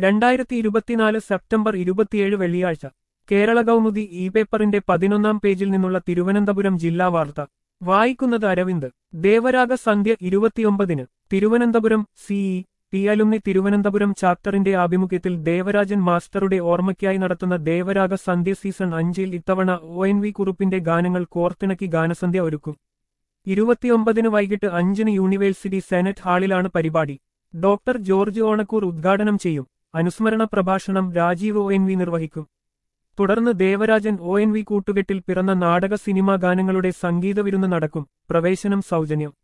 2024 September 27 വെള്ളിയാഴ്ച Kerala Kaumudi E പേപ്പറിന്റെ 11-ാം പേജിൽ നിന്നുള്ള തിരുവനന്തപുരം ജില്ലാ വാർത്ത വായിക്കുന്നത് അരവിന്ദ്. ദേവരാഗ സന്ധ്യ 29-ന് Thiruvananthapuram. CE T alumni Thiruvananthapuram ചാപ്റ്ററിന്റെ ആഭിമുഖ്യത്തിൽ ദേവരാജൻ മാസ്റ്ററുടെ ഓർമ്മയ്ക്കായി നടത്തുന്ന ദേവരാഗ സന്ധ്യ സീസൺ 5-ൽ ഇത്തവണ ONV കുറുപ്പിന്റെ ഗാനങ്ങൾ കോർത്തിണക്കി ഗാനസന്ധ്യ ഒരുക്കും. 29-ന് വൈകിട്ട് 5-ന് യൂണിവേഴ്സിറ്റി സെനറ്റ് ഹാളിലാണ് പരിപാടി. ഡോക്ടർ ജോർജ് ഓണക്കൂർ ഉദ്ഘാടനം ചെയ്യും. അനുസ്മരണ പ്രഭാഷണം രാജീവ് ONV നിർവഹിക്കും. തുടർന്ന് ദേവരാജൻ ONV കൂട്ടുകെട്ടിൽ പിറന്ന നാടക സിനിമാ ഗാനങ്ങളുടെ സംഗീത വിരുന്ന് നടക്കും. പ്രവേശനം സൗജന്യം.